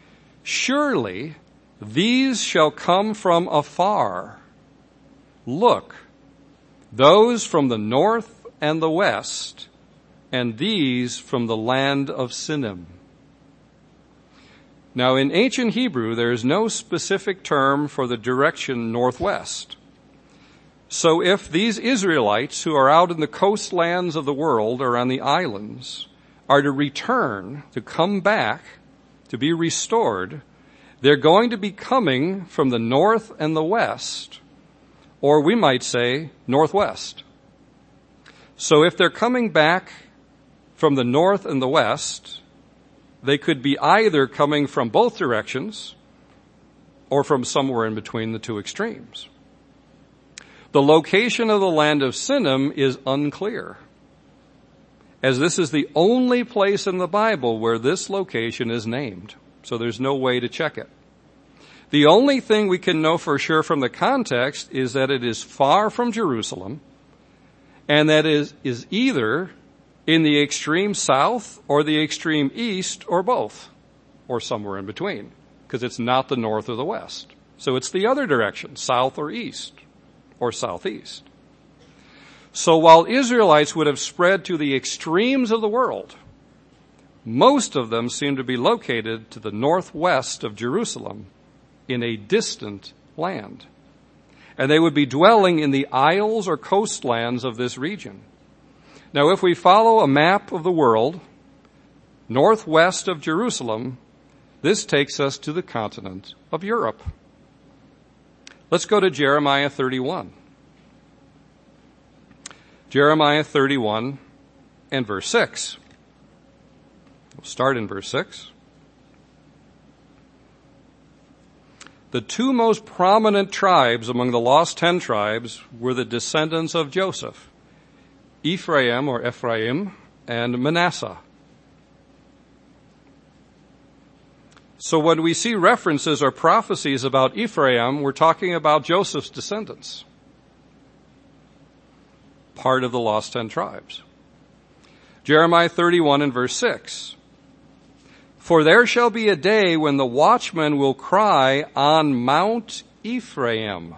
Surely these shall come from afar. Look, those from the north and the west, and these from the land of Sinim. Now, in ancient Hebrew, there is no specific term for the direction northwest. So if these Israelites who are out in the coastlands of the world or on the islands are to return, to come back, to be restored, they're going to be coming from the north and the west, or we might say northwest. So if they're coming back from the north and the west, they could be either coming from both directions or from somewhere in between the two extremes. The location of the land of Sinim is unclear, as this is the only place in the Bible where this location is named. So there's no way to check it. The only thing we can know for sure from the context is that it is far from Jerusalem, and that is either in the extreme south or the extreme east or both, or somewhere in between, because it's not the north or the west. So it's the other direction, south or east or southeast. So while Israelites would have spread to the extremes of the world, most of them seem to be located to the northwest of Jerusalem in a distant land. And they would be dwelling in the isles or coastlands of this region. Now, if we follow a map of the world, northwest of Jerusalem, this takes us to the continent of Europe. Let's go to Jeremiah 31. Jeremiah 31 and verse 6. We'll start in verse 6. The two most prominent tribes among the lost 10 tribes were the descendants of Joseph, Ephraim or Ephraim and Manasseh. So when we see references or prophecies about Ephraim, we're talking about Joseph's descendants, part of the lost 10 tribes. Jeremiah 31 and verse 6. For there shall be a day when the watchman will cry on Mount Ephraim,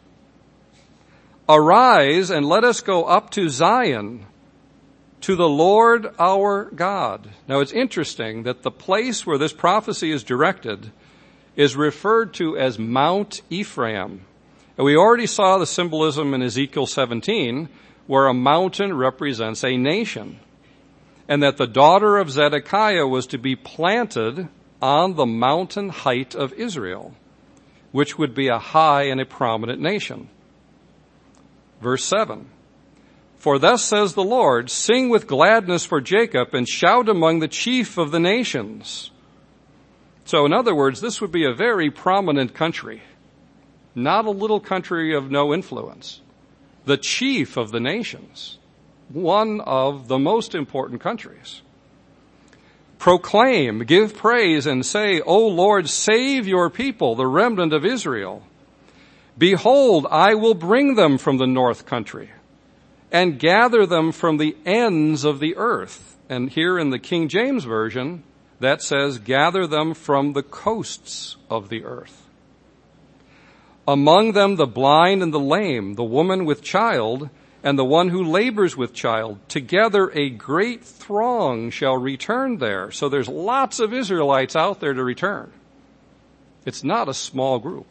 arise and let us go up to Zion, to the Lord our God. Now it's interesting that the place where this prophecy is directed is referred to as Mount Ephraim. And we already saw the symbolism in Ezekiel 17, where a mountain represents a nation, and that the daughter of Zedekiah was to be planted on the mountain height of Israel, which would be a high and a prominent nation. Verse 7, for thus says the Lord, sing with gladness for Jacob and shout among the chief of the nations. So in other words, this would be a very prominent country, not a little country of no influence. The chief of the nations, one of the most important countries. Proclaim, give praise, and say, O Lord, save your people, the remnant of Israel. Behold, I will bring them from the north country and gather them from the ends of the earth. And here in the King James Version, that says, gather them from the coasts of the earth. Among them the blind and the lame, the woman with child, and the one who labors with child. Together a great throng shall return there. So there's lots of Israelites out there to return. It's not a small group.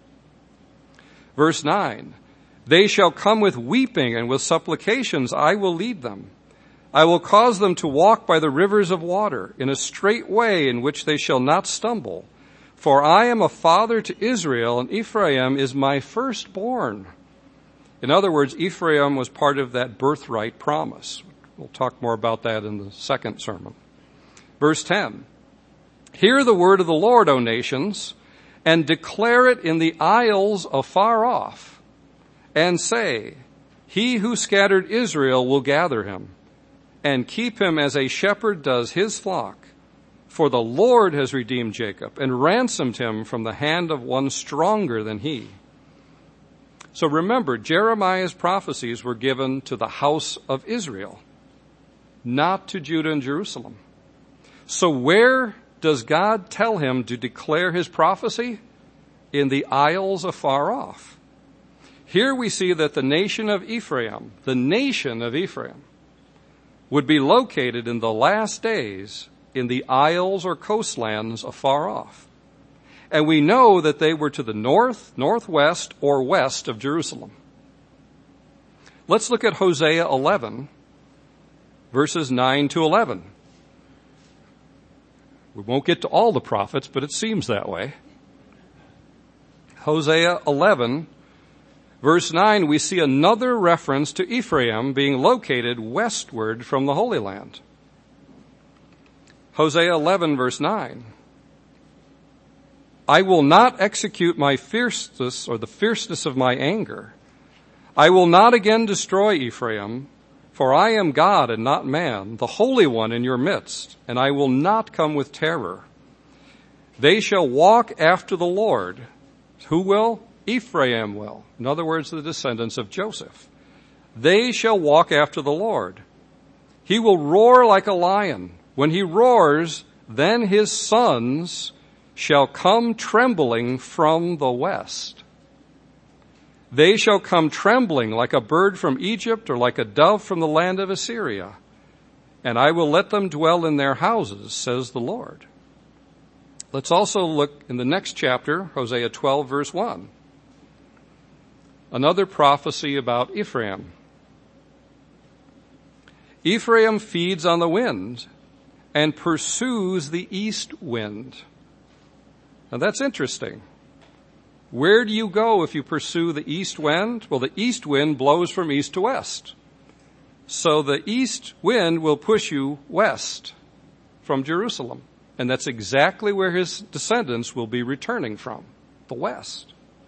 Verse 9, they shall come with weeping, and with supplications I will lead them. I will cause them to walk by the rivers of water in a straight way in which they shall not stumble. For I am a father to Israel, and Ephraim is my firstborn. In other words, Ephraim was part of that birthright promise. We'll talk more about that in the second sermon. Verse 10, hear the word of the Lord, O nations, and declare it in the isles afar off, and say, he who scattered Israel will gather him, and keep him as a shepherd does his flock. For the Lord has redeemed Jacob, and ransomed him from the hand of one stronger than he. So remember, Jeremiah's prophecies were given to the house of Israel, not to Judah and Jerusalem. So where does God tell him to declare his prophecy? In the isles afar off. Here we see that the nation of Ephraim, would be located in the last days in the isles or coastlands afar off. And we know that they were to the north, northwest, or west of Jerusalem. Let's look at Hosea 11, verses 9 to 11. We won't get to all the prophets, but it seems that way. Hosea 11, verse 9, we see another reference to Ephraim being located westward from the Holy Land. Hosea 11, verse 9. I will not execute my fierceness or the fierceness of my anger. I will not again destroy Ephraim, for I am God and not man, the Holy One in your midst, and I will not come with terror. They shall walk after the Lord. Who will? Ephraim will. In other words, the descendants of Joseph. They shall walk after the Lord. He will roar like a lion. When he roars, then his sons shall come trembling from the west. They shall come trembling like a bird from Egypt or like a dove from the land of Assyria. And I will let them dwell in their houses, says the Lord. Let's also look in the next chapter, Hosea 12, verse 1. Another prophecy about Ephraim. Ephraim feeds on the wind and pursues the east wind. Now that's interesting. Where do you go if you pursue the east wind? Well, the east wind blows from east to west. So the east wind will push you west from Jerusalem. And that's exactly where his descendants will be returning from, the west.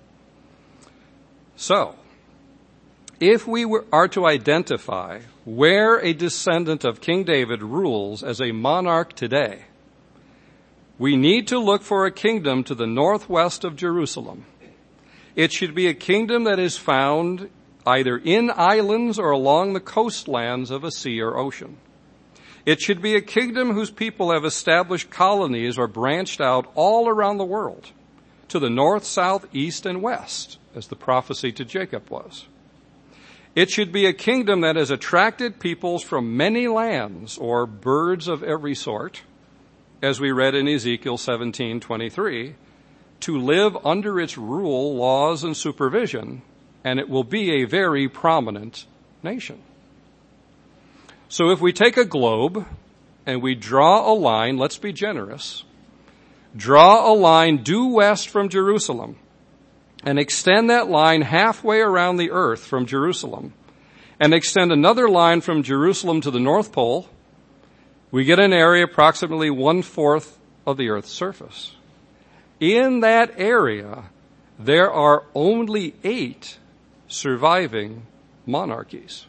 So, if we are to identify where a descendant of King David rules as a monarch today, we need to look for a kingdom to the northwest of Jerusalem. It should be a kingdom that is found either in islands or along the coastlands of a sea or ocean. It should be a kingdom whose people have established colonies or branched out all around the world, to the north, south, east, and west, as the prophecy to Jacob was. It should be a kingdom that has attracted peoples from many lands, or birds of every sort, as we read in Ezekiel 17:23, to live under its rule, laws, and supervision, and it will be a very prominent nation. So if we take a globe and we draw a line, let's be generous, draw a line due west from Jerusalem and extend that line halfway around the earth from Jerusalem and extend another line from Jerusalem to the North Pole, we get an area approximately 1/4 of the earth's surface. In that area, there are only 8 surviving monarchies.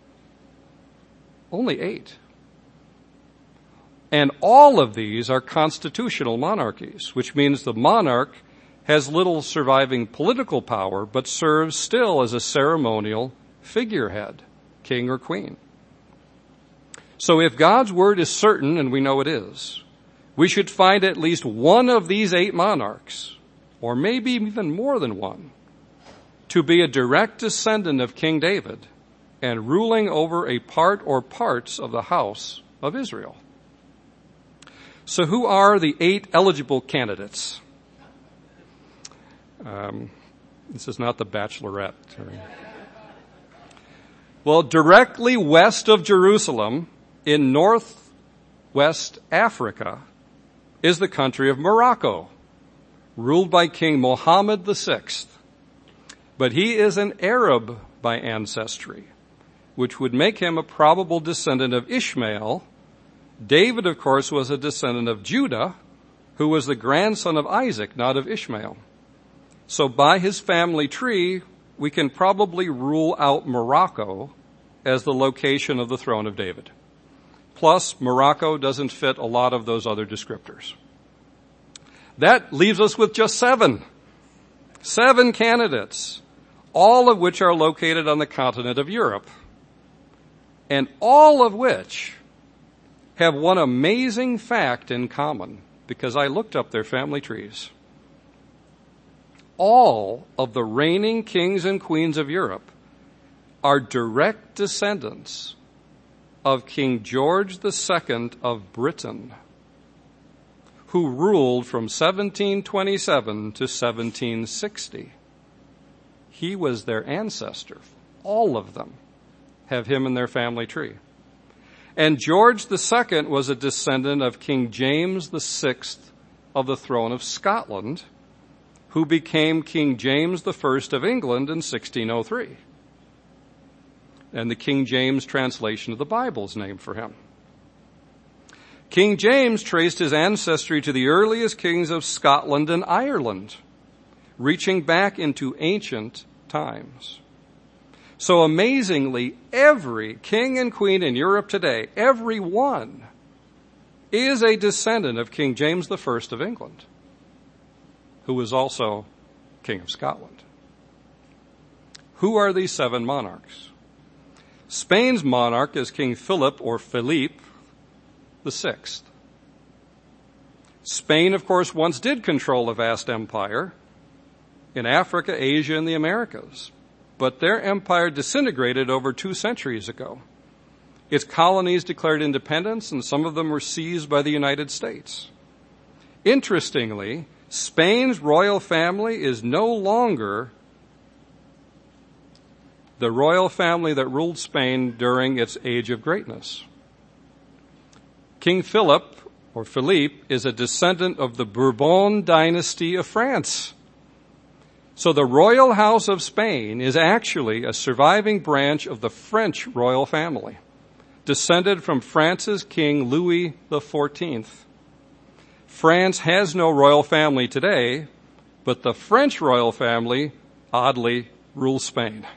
Only 8. And all of these are constitutional monarchies, which means the monarch has little surviving political power, but serves still as a ceremonial figurehead, king or queen. So if God's word is certain, and we know it is, we should find at least one of these 8 monarchs, or maybe even more than one, to be a direct descendant of King David and ruling over a part or parts of the house of Israel. So who are the 8 eligible candidates? This is not the Bachelorette. Well, directly west of Jerusalem, in northwest Africa, is the country of Morocco, ruled by King Mohammed VI. But he is an Arab by ancestry, which would make him a probable descendant of Ishmael. David, of course, was a descendant of Judah, who was the grandson of Isaac, not of Ishmael. So by his family tree, we can probably rule out Morocco as the location of the throne of David. Plus, Morocco doesn't fit a lot of those other descriptors. That leaves us with just 7. 7 candidates, all of which are located on the continent of Europe, and all of which have one amazing fact in common, because I looked up their family trees. All of the reigning kings and queens of Europe are direct descendants of King George II of Britain, who ruled from 1727 to 1760. He was their ancestor. All of them have him in their family tree. And George II was a descendant of King James VI of the throne of Scotland, who became King James I of England in 1603. And the King James translation of the Bible is named for him. King James traced his ancestry to the earliest kings of Scotland and Ireland, reaching back into ancient times. So amazingly, every king and queen in Europe today, every one, is a descendant of King James I of England, who was also King of Scotland. Who are these 7 monarchs? Spain's monarch is King Philip or Philippe VI. Spain, of course, once did control a vast empire in Africa, Asia, and the Americas, but their empire disintegrated over 2 centuries ago. Its colonies declared independence, and some of them were seized by the United States. Interestingly, Spain's royal family is no longer the royal family that ruled Spain during its age of greatness. King Philip, or Philippe, is a descendant of the Bourbon dynasty of France. So the royal house of Spain is actually a surviving branch of the French royal family, descended from France's King Louis XIV. France has no royal family today, but the French royal family, oddly, rules Spain.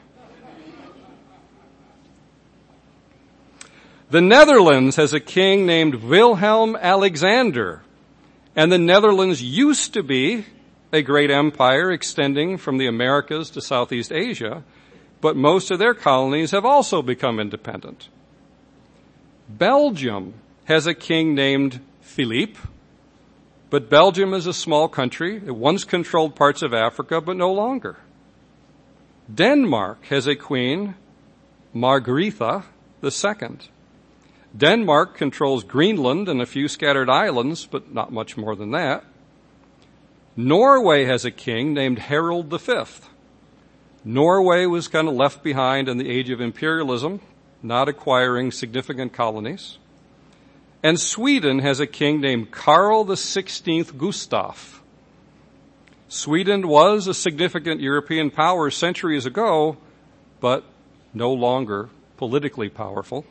The Netherlands has a king named Wilhelm Alexander, and the Netherlands used to be a great empire extending from the Americas to Southeast Asia, but most of their colonies have also become independent. Belgium has a king named Philippe, but Belgium is a small country. It once controlled parts of Africa, but no longer. Denmark has a queen, Margrethe II. Denmark controls Greenland and a few scattered islands, but not much more than that. Norway has a king named Harald V. Norway was kind of left behind in the age of imperialism, not acquiring significant colonies. And Sweden has a king named Karl XVI Gustav. Sweden was a significant European power centuries ago, but no longer politically powerful.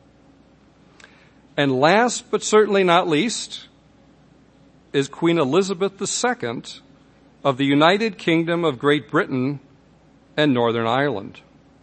And last, but certainly not least, is Queen Elizabeth II of the United Kingdom of Great Britain and Northern Ireland.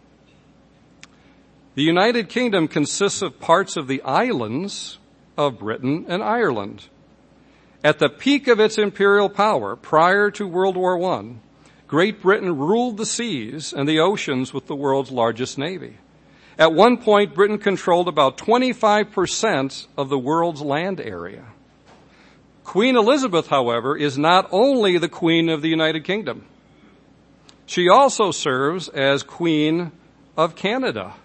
The United Kingdom consists of parts of the islands of Britain and Ireland. At the peak of its imperial power, prior to World War I, Great Britain ruled the seas and the oceans with the world's largest navy. At one point, Britain controlled about 25% of the world's land area. Queen Elizabeth, however, is not only the Queen of the United Kingdom. She also serves as Queen of Canada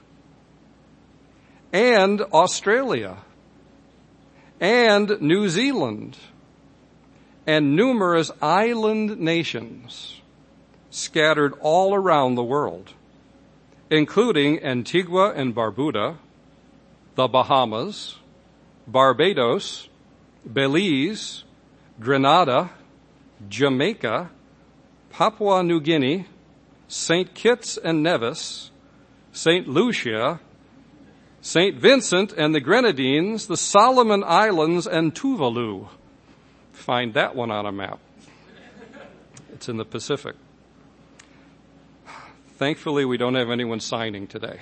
and Australia and New Zealand and numerous island nations scattered all around the world, including Antigua and Barbuda, the Bahamas, Barbados, Belize, Grenada, Jamaica, Papua New Guinea, St. Kitts and Nevis, St. Lucia, St. Vincent and the Grenadines, the Solomon Islands, and Tuvalu. Find that one on a map. It's in the Pacific. Thankfully, we don't have anyone signing today.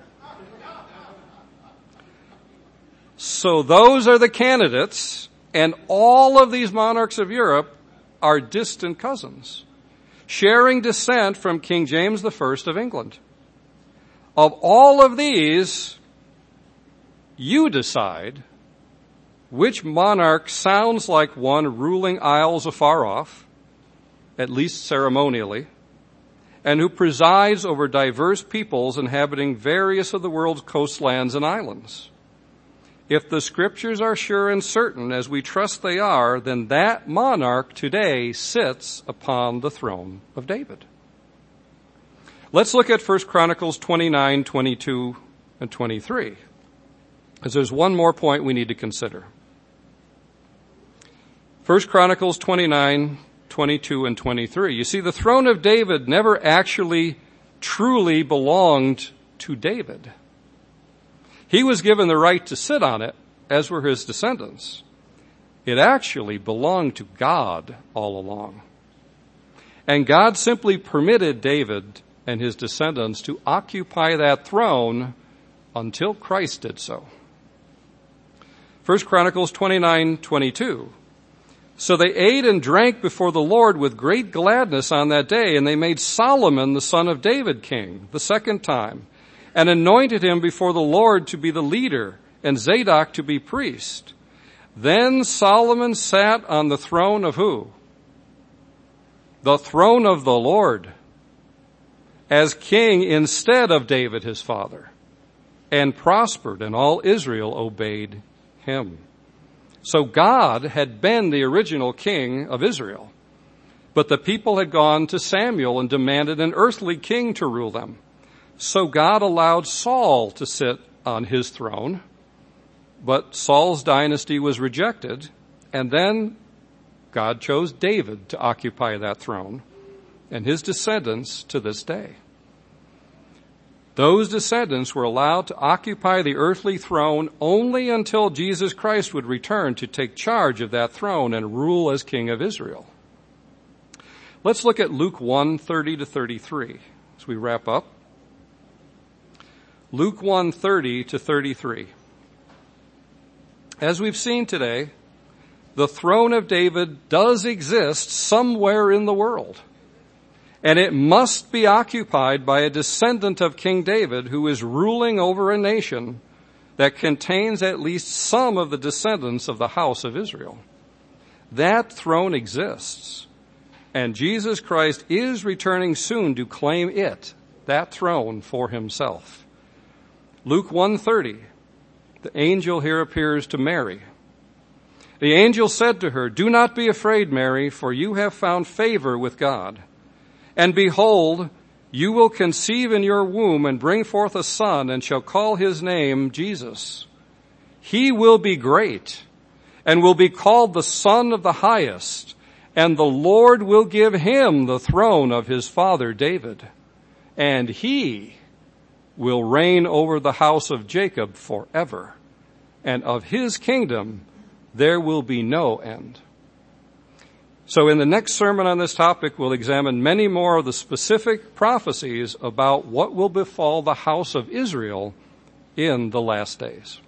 So those are the candidates, and all of these monarchs of Europe are distant cousins, sharing descent from King James I of England. Of all of these, you decide which monarch sounds like one ruling isles afar off, at least ceremonially, and who presides over diverse peoples inhabiting various of the world's coastlands and islands. If the Scriptures are sure and certain, as we trust they are, then that monarch today sits upon the throne of David. Let's look at 1 Chronicles 29, 22, and 23, because there's one more point we need to consider. 1 Chronicles 29, 22, and 23. You see, the throne of David never actually truly belonged to David. He was given the right to sit on it, as were his descendants. It actually belonged to God all along. And God simply permitted David and his descendants to occupy that throne until Christ did so. 1 Chronicles 29:22. So they ate and drank before the Lord with great gladness on that day, and they made Solomon the son of David king the second time, and anointed him before the Lord to be the leader, and Zadok to be priest. Then Solomon sat on the throne of who? The throne of the Lord, as king instead of David his father, and prospered, and all Israel obeyed him. So God had been the original king of Israel, but the people had gone to Samuel and demanded an earthly king to rule them. So God allowed Saul to sit on his throne, but Saul's dynasty was rejected, and then God chose David to occupy that throne, and his descendants to this day. Those descendants were allowed to occupy the earthly throne only until Jesus Christ would return to take charge of that throne and rule as King of Israel. Let's look at Luke 1:30-33 as we wrap up. Luke 1:30-33. As we've seen today, the throne of David does exist somewhere in the world, and it must be occupied by a descendant of King David who is ruling over a nation that contains at least some of the descendants of the house of Israel. That throne exists, and Jesus Christ is returning soon to claim it, that throne, for himself. Luke 1:30, the angel here appears to Mary. The angel said to her, "Do not be afraid, Mary, for you have found favor with God. And behold, you will conceive in your womb and bring forth a son, and shall call his name Jesus. He will be great, and will be called the Son of the Highest, and the Lord will give him the throne of his father David, and he will reign over the house of Jacob forever, and of his kingdom there will be no end." So in the next sermon on this topic, we'll examine many more of the specific prophecies about what will befall the house of Israel in the last days.